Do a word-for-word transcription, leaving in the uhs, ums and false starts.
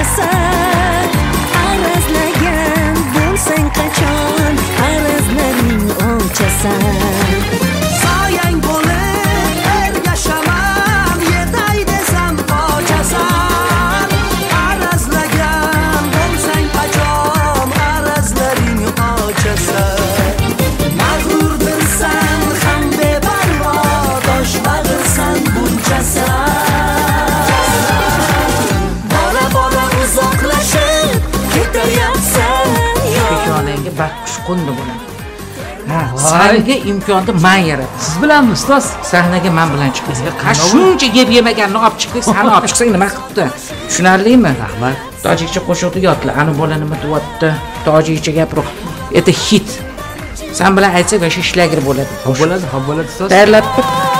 ochasan. Arazlagan bo'lsang qachon arazlaring ochasan. Soyang bo'lib ergashaman, yetay desam ochasan. Arazlagan bo'lsang qachon arazlaring ochasan. Mag'rurdirsan ham beparvo, toshbag'irsan bunchasan. Bora bora uzoqlashib ketayapsan. Peshonangga baxtqush qo'ndi bo'ladi. Ha, senga imkonni men yarataman. Siz bilanmi ustoz? Sahnaga men bilan chiqdingiz. Qashuncha yeb yemaganni olib chiqdingiz, seni olib chiqsang nima qilibdi? Tushunarlimi? Rahmat. Tojikcha qo'shiqni yodla. Ani bola nima deyapti? Tojikcha gapir. Это hit. Sen bilan aytsak o'sha ishlagir bo'ladi. Xo'p bo'ladi, xo'p bo'ladi ustoz. Tayyorlab